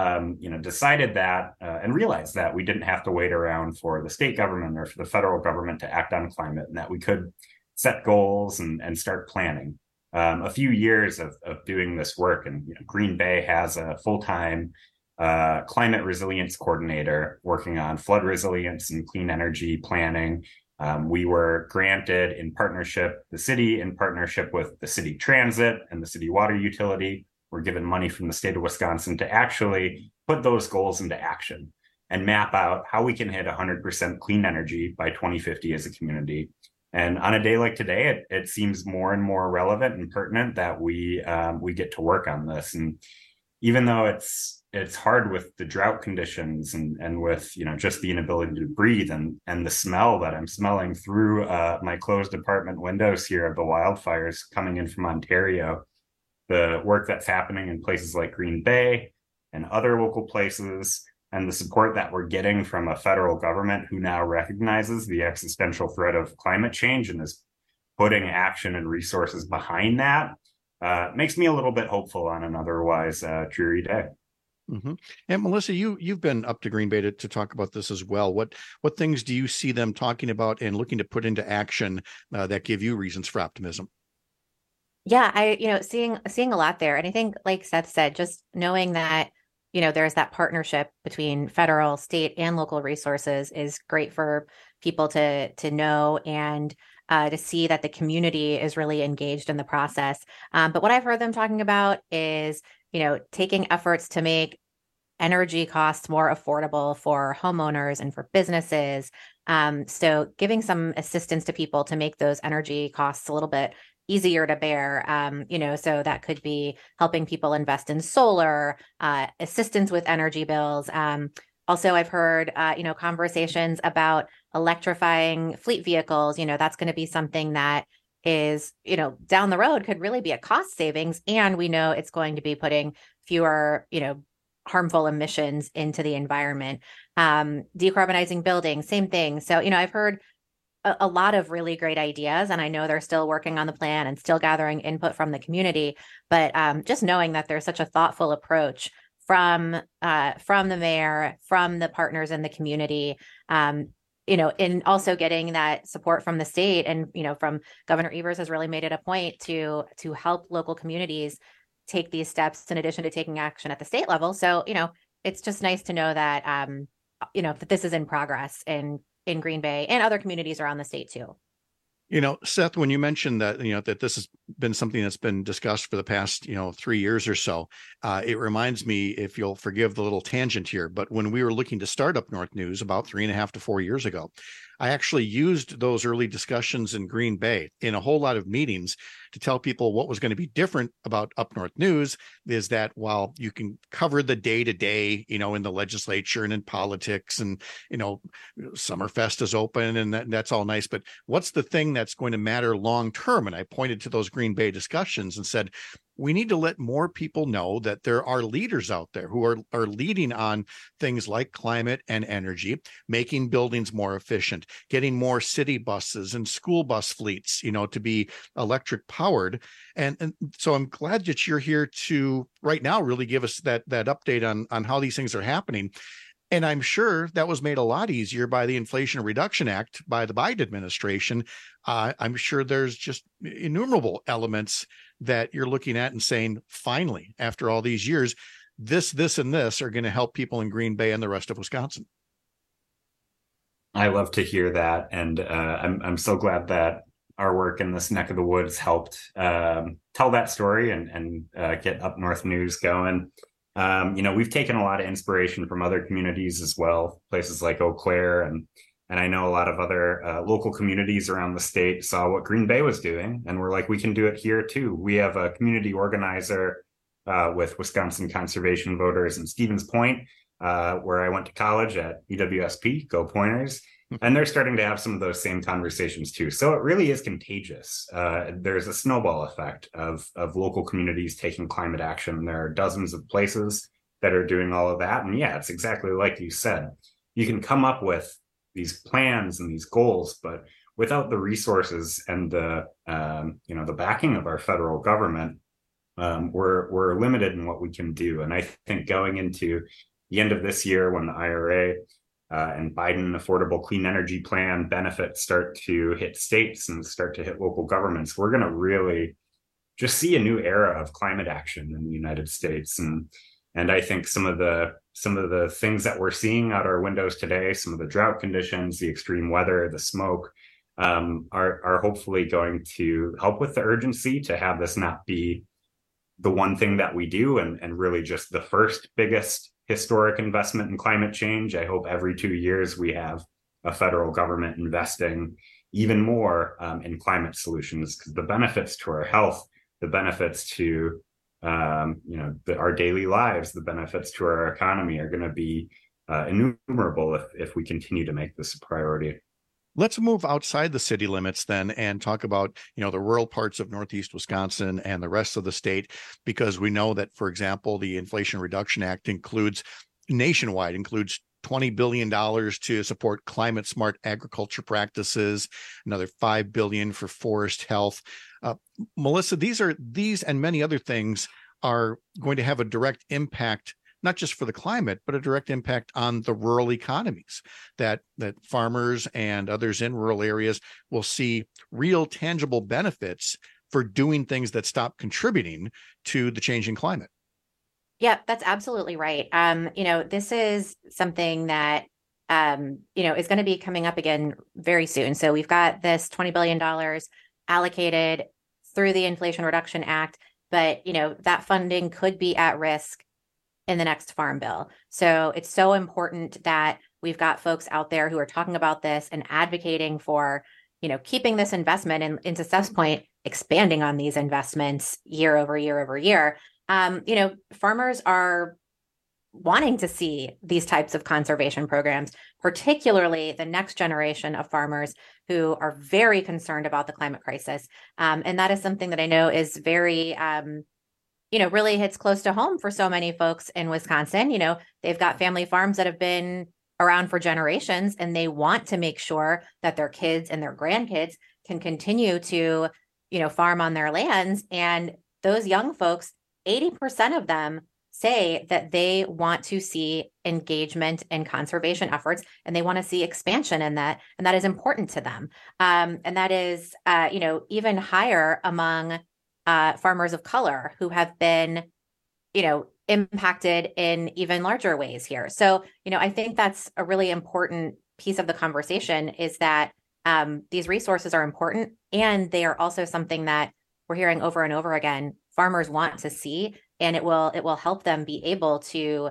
decided that and realized that we didn't have to wait around for the state government or for the federal government to act on climate, and that we could set goals and start planning. A few years of doing this work, and Green Bay has a full-time climate resilience coordinator working on flood resilience and clean energy planning. We were granted the city in partnership with the city transit and the city water utility. We're given money from the state of Wisconsin to actually put those goals into action and map out how we can hit 100% clean energy by 2050 as a community. And on a day like today, it seems more and more relevant and pertinent that we get to work on this. And even though it's hard with the drought conditions and with just the inability to breathe and the smell that I'm smelling through my closed apartment windows here of the wildfires coming in from Ontario, the work that's happening in places like Green Bay and other local places, and the support that we're getting from a federal government who now recognizes the existential threat of climate change and is putting action and resources behind that, makes me a little bit hopeful on an otherwise dreary day. Mm-hmm. And Melissa, you've been up to Green Bay to talk about this as well. What things do you see them talking about and looking to put into action that give you reasons for optimism? Yeah, seeing a lot there. And I think, like Seth said, just knowing that, there's that partnership between federal, state, and local resources is great for people to know and to see that the community is really engaged in the process. But what I've heard them talking about is, taking efforts to make energy costs more affordable for homeowners and for businesses. So giving some assistance to people to make those energy costs a little bit easier to bear, so that could be helping people invest in solar, assistance with energy bills. Also, I've heard, conversations about electrifying fleet vehicles. That's going to be something that is, down the road could really be a cost savings. And we know it's going to be putting fewer, harmful emissions into the environment. Decarbonizing buildings, same thing. So, I've heard a lot of really great ideas, and I know they're still working on the plan and still gathering input from the community. But just knowing that there's such a thoughtful approach from the mayor, from the partners in the community, and also getting that support from the state, and from Governor Evers has really made it a point to help local communities take these steps in addition to taking action at the state level. So it's just nice to know that that this is in progress in Green Bay and other communities around the state too. Seth, when you mentioned that, that this has been something that's been discussed for the past, 3 years or so, it reminds me, if you'll forgive the little tangent here, but when we were looking to start Up North News about 3.5 to 4 years ago, I actually used those early discussions in Green Bay in a whole lot of meetings to tell people what was going to be different about Up North News is that while you can cover the day-to-day, in the legislature and in politics and, Summerfest is open and that's all nice, but what's the thing that's going to matter long-term? And I pointed to those Green Bay discussions and said, we need to let more people know that there are leaders out there who are leading on things like climate and energy, making buildings more efficient, getting more city buses and school bus fleets, to be electric powered. And so I'm glad that you're here to right now really give us that update on how these things are happening. And I'm sure that was made a lot easier by the Inflation Reduction Act by the Biden administration. I'm sure there's just innumerable elements that you're looking at and saying, finally, after all these years, this, and this are going to help people in Green Bay and the rest of Wisconsin. I love to hear that. And I'm so glad that our work in this neck of the woods helped tell that story and get Up North News going. We've taken a lot of inspiration from other communities as well, places like Eau Claire, and I know a lot of other local communities around the state saw what Green Bay was doing, and we're like, we can do it here too. We have a community organizer with Wisconsin Conservation Voters in Stevens Point, where I went to college at UWSP, Go Pointers, and they're starting to have some of those same conversations too. So it really is contagious. There's a snowball effect of local communities taking climate action. There are dozens of places that are doing all of that. And yeah, it's exactly like you said. You can come up with these plans and these goals, but without the resources and the backing of our federal government, we're limited in what we can do. And I think going into the end of this year, when the IRA and Biden Affordable Clean Energy Plan benefits start to hit states and start to hit local governments, we're going to really just see a new era of climate action in the United States. And I think some of the things that we're seeing out our windows today, some of the drought conditions, the extreme weather, the smoke, are hopefully going to help with the urgency to have this not be the one thing that we do and really just the first biggest historic investment in climate change. I hope every 2 years we have a federal government investing even more in climate solutions, because the benefits to our health, the benefits to our daily lives, the benefits to our economy are going to be innumerable if we continue to make this a priority. Let's move outside the city limits then and talk about, the rural parts of Northeast Wisconsin and the rest of the state, because we know that, for example, the Inflation Reduction Act includes $20 billion to support climate smart agriculture practices, another $5 billion for forest health. Melissa, these and many other things are going to have a direct impact, not just for the climate, but a direct impact on the rural economies, that farmers and others in rural areas will see real tangible benefits for doing things that stop contributing to the changing climate. Yeah, that's absolutely right. This is something that, is going to be coming up again very soon. So we've got this $20 billion allocated through the Inflation Reduction Act, but, that funding could be at risk in the next farm bill. So it's so important that we've got folks out there who are talking about this and advocating for, keeping this investment and to Steph's point, expanding on these investments year over year over year. Farmers are wanting to see these types of conservation programs, particularly the next generation of farmers who are very concerned about the climate crisis. And that is something that I know is very, really hits close to home for so many folks in Wisconsin. They've got family farms that have been around for generations, and they want to make sure that their kids and their grandkids can continue to, farm on their lands. And those young folks, 80% of them say that they want to see engagement in conservation efforts, and they want to see expansion in that. And that is important to them. And that is, even higher among farmers of color who have been, impacted in even larger ways here. So, I think that's a really important piece of the conversation, is that these resources are important, and they are also something that we're hearing over and over again, farmers want to see, and it will help them be able to,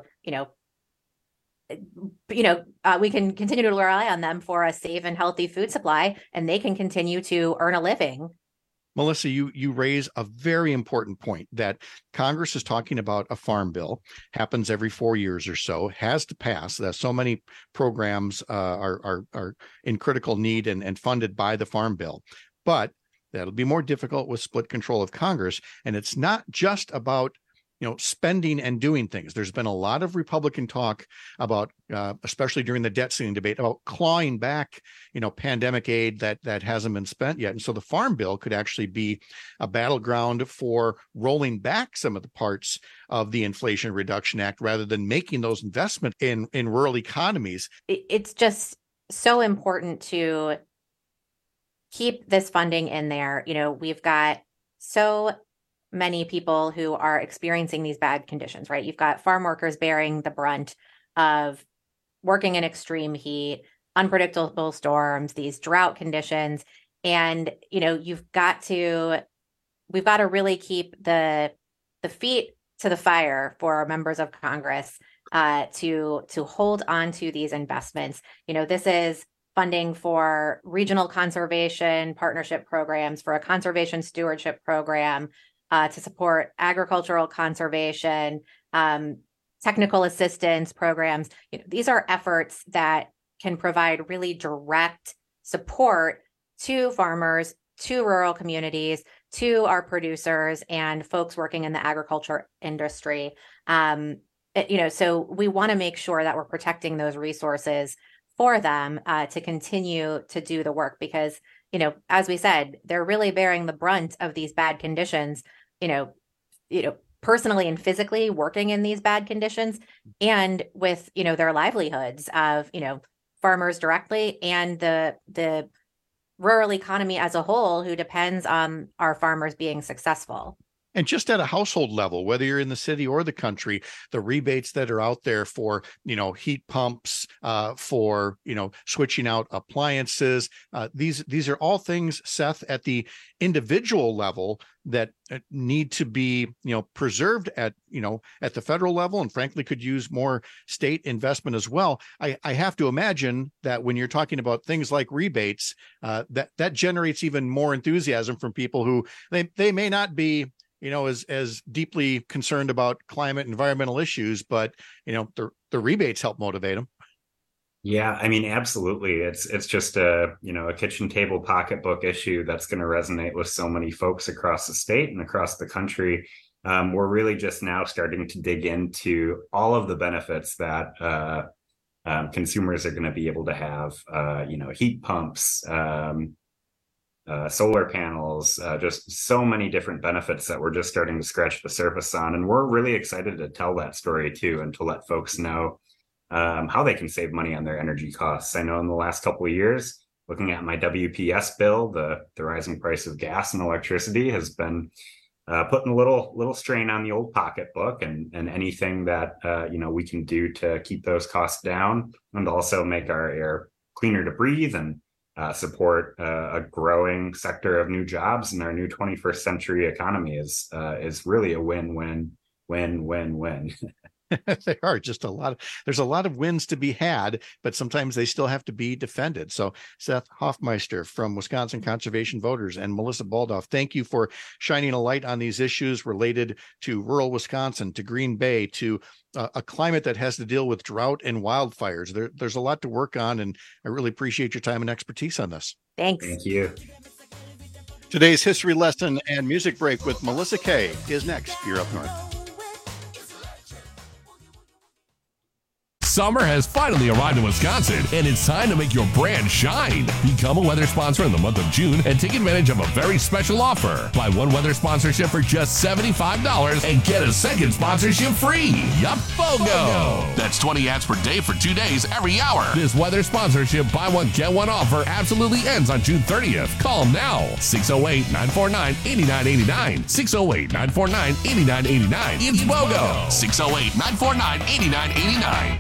we can continue to rely on them for a safe and healthy food supply, and they can continue to earn a living. Melissa, you raise a very important point, that Congress is talking about a farm bill, happens every 4 years or so, has to pass. That so many programs are in critical need and funded by the farm bill. But That'll be more difficult with split control of Congress. And it's not just about spending and doing things. There's been a lot of Republican talk about, especially during the debt ceiling debate, about clawing back, pandemic aid that hasn't been spent yet. And so the Farm Bill could actually be a battleground for rolling back some of the parts of the Inflation Reduction Act rather than making those investments in rural economies. It's just so important to keep this funding in there. We've got so many people who are experiencing these bad conditions, right? You've got farm workers bearing the brunt of working in extreme heat, unpredictable storms, these drought conditions. And, we've got to really keep the feet to the fire for our members of Congress to hold on to these investments. This is funding for regional conservation partnership programs, for a conservation stewardship program, to support agricultural conservation, technical assistance programs. These are efforts that can provide really direct support to farmers, to rural communities, to our producers and folks working in the agriculture industry. So we want to make sure that we're protecting those resources for them to continue to do the work because, as we said, they're really bearing the brunt of these bad conditions, personally and physically working in these bad conditions and with, their livelihoods of, farmers directly and the rural economy as a whole who depends on our farmers being successful. And just at a household level, whether you're in the city or the country, the rebates that are out there for, heat pumps, for, switching out appliances, these are all things, Seth, at the individual level that need to be, preserved at the federal level and frankly could use more state investment as well. I have to imagine that when you're talking about things like rebates, that generates even more enthusiasm from people who they may not be as deeply concerned about climate environmental issues, but the rebates help motivate them. Yeah, I mean, absolutely. It's just a kitchen table pocketbook issue that's going to resonate with so many folks across the state and across the country. We're really just now starting to dig into all of the benefits that consumers are going to be able to have, heat pumps, solar panels, just so many different benefits that we're just starting to scratch the surface on. And we're really excited to tell that story too, and to let folks know how they can save money on their energy costs. I know in the last couple of years, looking at my WPS bill, the rising price of gas and electricity has been putting a little strain on the old pocketbook, and anything that we can do to keep those costs down and also make our air cleaner to breathe and support a growing sector of new jobs in our new 21st century economy is really a win-win. They are just there's a lot of wins to be had, but sometimes they still have to be defended. So Seth Hoffmeister from Wisconsin Conservation Voters and Melissa Baldauf, thank you for shining a light on these issues related to rural Wisconsin, to Green Bay, to a climate that has to deal with drought and wildfires. There's a lot to work on, and I really appreciate your time and expertise on this. Thanks. Thank you. Today's history lesson and music break with Melissa Kay is next. You're Up North. Summer has finally arrived in Wisconsin, and it's time to make your brand shine. Become a weather sponsor in the month of June and take advantage of a very special offer. Buy one weather sponsorship for just $75 and get a second sponsorship free. Yup, BOGO! That's 20 ads per day for 2 days every hour. This weather sponsorship buy one, get one offer absolutely ends on June 30th. Call now. 608-949-8989. 608-949-8989. It's BOGO. 608-949-8989.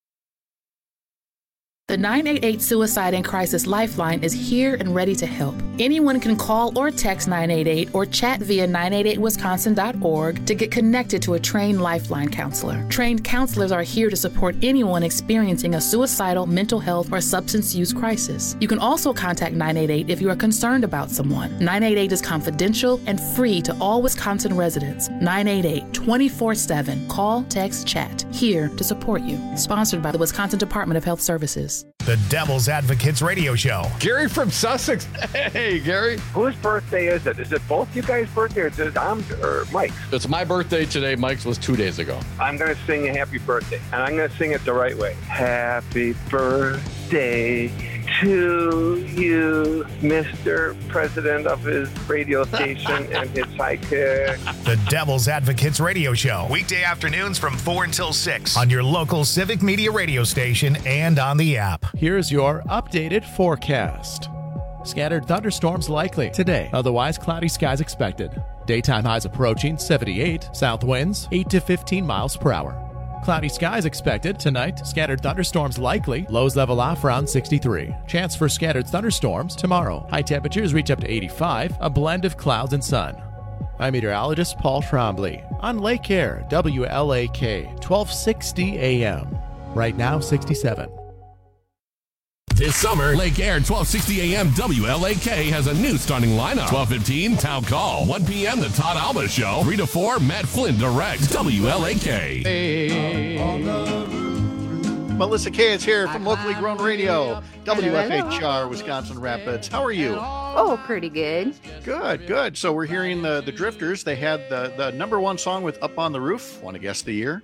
The 988 Suicide and Crisis Lifeline is here and ready to help. Anyone can call or text 988 or chat via 988wisconsin.org to get connected to a trained Lifeline counselor. Trained counselors are here to support anyone experiencing a suicidal, mental health, or substance use crisis. You can also contact 988 if you are concerned about someone. 988 is confidential and free to all Wisconsin residents. 988 24/7. Call, text, chat. Here to support you. Sponsored by the Wisconsin Department of Health Services. The Devil's Advocates Radio Show. Gary from Sussex. Hey, Gary. Whose birthday is it? Is it both you guys' birthday or is it Tom's or Mike's? It's my birthday today. Mike's was 2 days ago. I'm going to sing a happy birthday, and I'm going to sing it the right way. Happy birthday to you, Mr. President of his radio station and his sidekick. The Devil's Advocates Radio Show. Weekday afternoons from 4 until 6 on your local Civic Media radio station and on the app. Here's your updated forecast. Scattered thunderstorms likely today, otherwise cloudy skies expected. Daytime highs approaching 78, south winds 8 to 15 miles per hour. Cloudy skies expected tonight, scattered thunderstorms likely, lows level off around 63. Chance for scattered thunderstorms tomorrow. High temperatures reach up to 85, a blend of clouds and sun. I'm meteorologist Paul Trombley on Lake Air, WLAK, 1260 AM. Right now, 67. This summer, Lake Air 1260 AM WLAK has a new starting lineup. 12:15 Town Call. 1 p.m. The Todd Alba Show. 3 to 4 Matt Flynn directs WLAK. Hey. Melissa Kay is here from Locally Grown Radio, WFHR, Wisconsin Rapids. How are you? Oh, pretty good. Good. So we're hearing the Drifters. They had the number one song with Up on the Roof. Want to guess the year?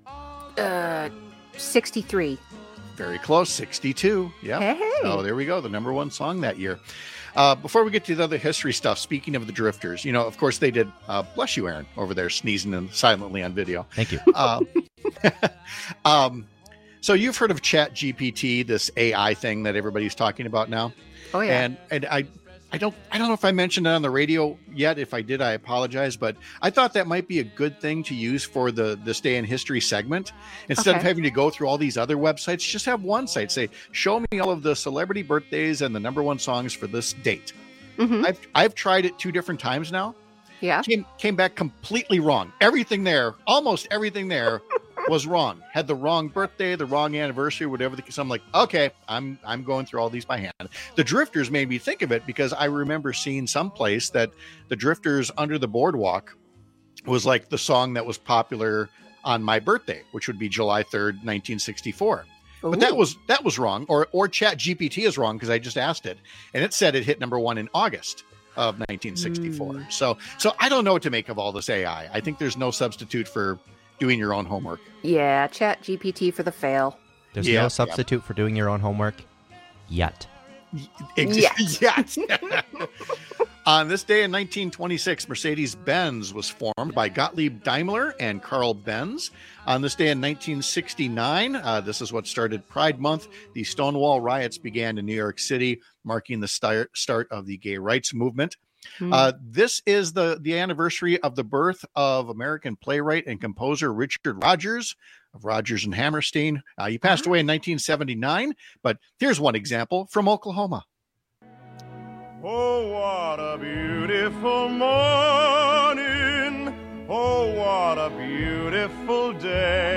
63. Very close, 62. Yeah. Hey. So there we go, the number one song that year. Before we get to the other history stuff, speaking of the Drifters, of course they did, bless you, Aaron, over there sneezing silently on video. Thank you. So you've heard of ChatGPT, this AI thing that everybody's talking about now. Oh yeah. And I don't know if I mentioned it on the radio yet. If I did, I apologize. But I thought that might be a good thing to use for this Day in History segment. Instead of having to go through all these other websites, just have one site. Say, show me all of the celebrity birthdays and the number one songs for this date. Mm-hmm. I've tried it 2 different times now. Yeah. Came back completely wrong. Almost everything there was wrong. Had the wrong birthday, the wrong anniversary, whatever. So I'm like, okay, I'm going through all these by hand. The Drifters made me think of it because I remember seeing someplace that the Drifters Under the Boardwalk was like the song that was popular on my birthday, which would be July 3rd, 1964. Ooh. But that was wrong, or ChatGPT is wrong because I just asked it, and it said it hit number one in August of 1964. So I don't know what to make of all this AI. I think there's no substitute for doing your own homework. Yeah, ChatGPT for the fail. There's no substitute for doing your own homework yet. Yes. On this day in 1926, Mercedes-Benz was formed by Gottlieb Daimler and Carl Benz. On this day in 1969, this is what started Pride Month. The Stonewall riots began in New York City, marking the start of the gay rights movement. This is the anniversary of the birth of American playwright and composer Richard Rodgers of Rodgers and Hammerstein. He passed away in 1979, but here's one example from Oklahoma. Oh, what a beautiful morning. Oh, what a beautiful day.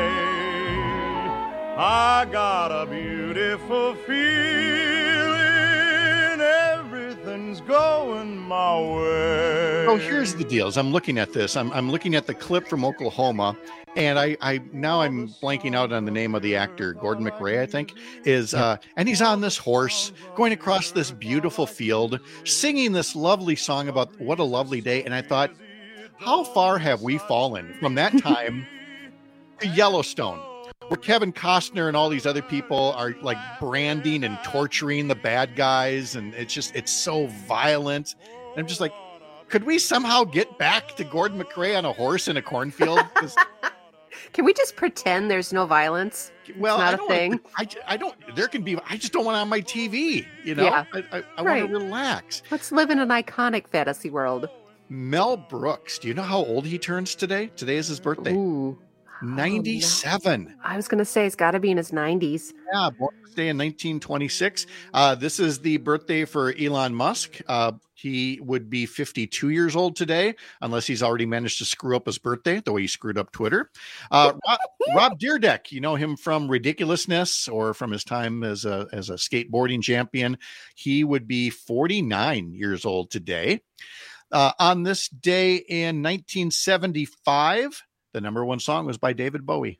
I got a beautiful feeling. Everything's going my way. Oh, here's the deal. As I'm looking at this, I'm looking at the clip from Oklahoma, and I'm blanking out on the name of the actor, Gordon McRae, I think, and he's on this horse going across this beautiful field, singing this lovely song about what a lovely day. And I thought, how far have we fallen from that time to Yellowstone, where Kevin Costner and all these other people are like branding and torturing the bad guys, and it's so violent. And I'm just like, could we somehow get back to Gordon McRae on a horse in a cornfield? Can we just pretend there's no violence? Well, it's not a thing. I don't. There can be. I just don't want it on my TV. Yeah. I want to relax. Let's live in an iconic fantasy world. Mel Brooks. Do you know how old he turns today? Today is his birthday. Ooh, 97. Oh, no. I was going to say it's got to be in his 90s. Yeah, born this day in 1926. This is the birthday for Elon Musk. He would be 52 years old today, unless he's already managed to screw up his birthday, the way he screwed up Twitter. Rob Dyrdek, you know him from Ridiculousness or from his time as a skateboarding champion. He would be 49 years old today. On this day in 1975, the number one song was by David Bowie.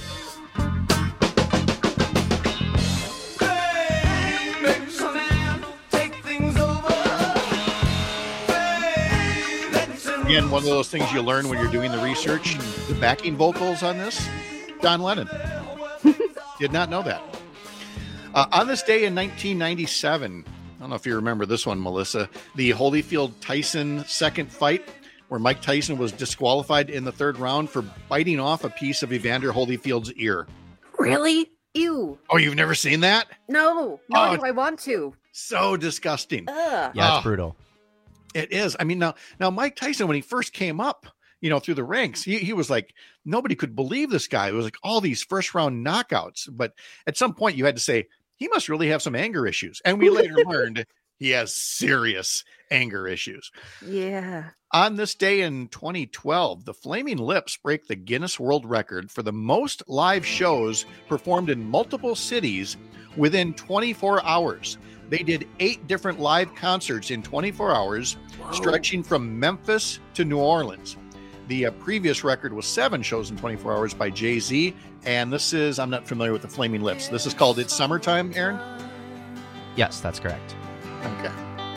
Again, one of those things you learn when you're doing the research. The backing vocals on this, John Lennon. Did not know that. On this day in 1997, I don't know if you remember this one, Melissa, the Holyfield-Tyson second fight, where Mike Tyson was disqualified in the third round for biting off a piece of Evander Holyfield's ear. Really? Ew. Oh, you've never seen that? No. Nor do I want to. So disgusting. Ugh. Yeah, it's brutal. It is. I mean, now Mike Tyson, when he first came up, through the ranks, he was like, nobody could believe this guy. It was like all these first round knockouts. But at some point you had to say, he must really have some anger issues. And we later learned he has serious anger issues. Yeah. On this day in 2012, the Flaming Lips break the Guinness World Record for the most live shows performed in multiple cities within 24 hours. They did 8 different live concerts in 24 hours, stretching from Memphis to New Orleans. The previous record was 7 shows in 24 hours by Jay-Z. And this is, I'm not familiar with the Flaming Lips. This is called It's Summertime, Aaron? Yes, that's correct. Okay.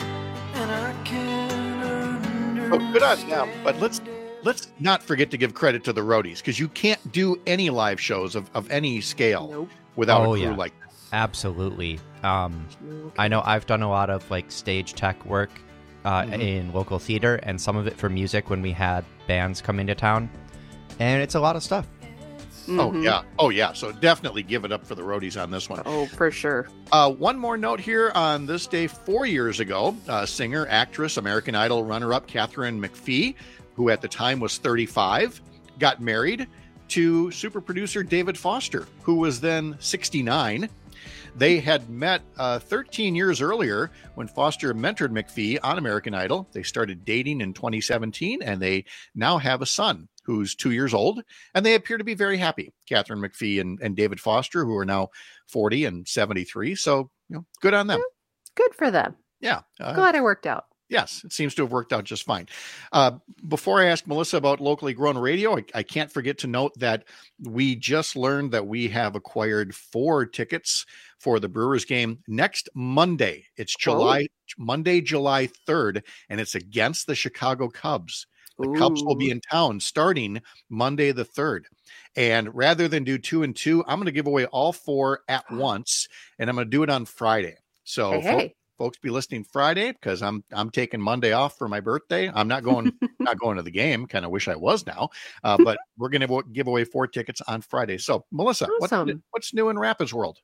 Oh, good on them. But let's not forget to give credit to the roadies, because you can't do any live shows of any scale without a crew like this. Absolutely. I know I've done a lot of like stage tech work in local theater, and some of it for music when we had bands come into town, and it's a lot of stuff. Mm-hmm. Oh yeah. So definitely give it up for the roadies on this one. Oh, for sure. One more note here on this day 4 years ago, singer, actress, American Idol runner-up Katharine McPhee, who at the time was 35, got married to super producer David Foster, who was then 69. They had met 13 years earlier when Foster mentored McPhee on American Idol. They started dating in 2017, and they now have a son who's 2 years old, and they appear to be very happy. Katharine McPhee and David Foster, who are now 40 and 73. So, good on them. Good for them. Yeah. Glad it worked out. Yes, it seems to have worked out just fine. Before I ask Melissa about locally grown radio, I can't forget to note that we just learned that we have acquired 4 tickets for the Brewers game next Monday. It's Monday, July 3rd, and it's against the Chicago Cubs. The Cubs will be in town starting Monday the 3rd. And rather than do 2 and 2, I'm going to give away all 4 at once, and I'm going to do it on Friday. So folks be listening Friday, because I'm taking Monday off for my birthday. I'm not going to the game. Kind of wish I was now. But we're going to give away 4 tickets on Friday. So Melissa, awesome. What's new in Rapids World?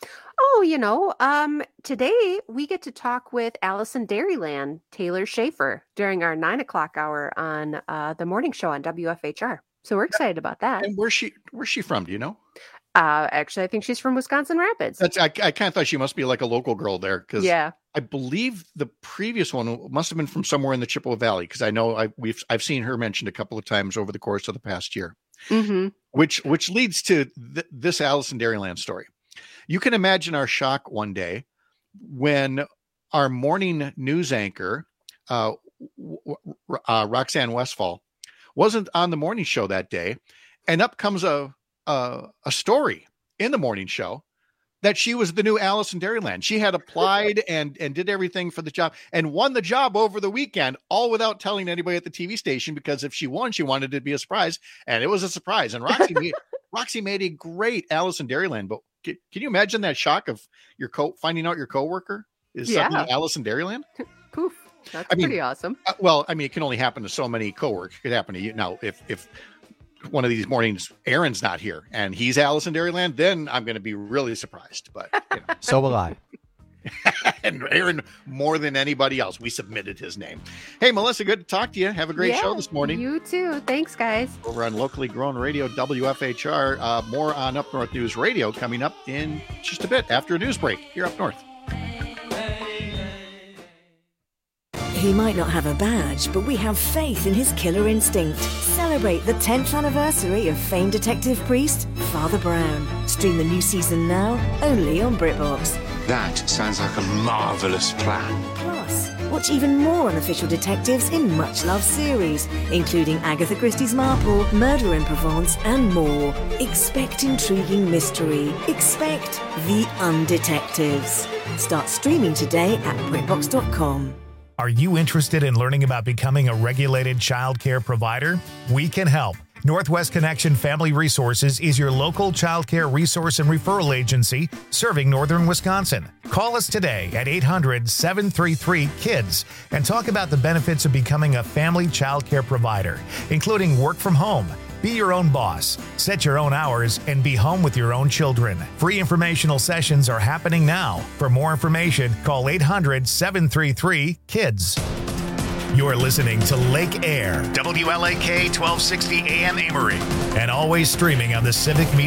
Oh, today we get to talk with Allison Dairyland, Taylor Schaefer, during our 9:00 hour on the morning show on WFHR. So we're excited about that. And where's she from? Do you know? Actually, I think she's from Wisconsin Rapids. I kind of thought she must be like a local girl there, because I believe the previous one must have been from somewhere in the Chippewa Valley, because I know I've seen her mentioned a couple of times over the course of the past year. Mm-hmm. Which leads to this Allison Dairyland story. You can imagine our shock one day when our morning news anchor, Roxanne Westfall, wasn't on the morning show that day, and up comes a story in the morning show that she was the new Allison Dairyland. She had applied and did everything for the job and won the job over the weekend, all without telling anybody at the TV station, because if she won, she wanted it to be a surprise, and it was a surprise. And Roxy made a great Allison Dairyland. But can you imagine that shock of finding out your coworker is suddenly Allison Dairyland? Poof. That's pretty awesome. It can only happen to so many coworkers. It could happen to you. Now, if one of these mornings Aaron's not here and he's Allison Dairyland, then I'm going to be really surprised. But so will I. And Aaron, more than anybody else, we submitted his name. Hey, Melissa, good to talk to you. Have a great show this morning. You too. Thanks, guys. Over on locally grown radio, WFHR. More on Up North News Radio coming up in just a bit after a news break here up north. He might not have a badge, but we have faith in his killer instinct. Celebrate the 10th anniversary of famed detective priest, Father Brown. Stream the new season now, only on BritBox. That sounds like a marvellous plan. Plus, watch even more unofficial detectives in much-loved series, including Agatha Christie's Marple, Murder in Provence, and more. Expect intriguing mystery. Expect the Undetectives. Start streaming today at BritBox.com. Are you interested in learning about becoming a regulated child care provider? We can help. Northwest Connection Family Resources is your local child care resource and referral agency serving northern Wisconsin. Call us today at 800-733-KIDS and talk about the benefits of becoming a family child care provider, including work from home, be your own boss, set your own hours, and be home with your own children. Free informational sessions are happening now. For more information, call 800-733-KIDS. You're listening to Lake Air, WLAK 1260 AM Amory, and always streaming on the Civic Media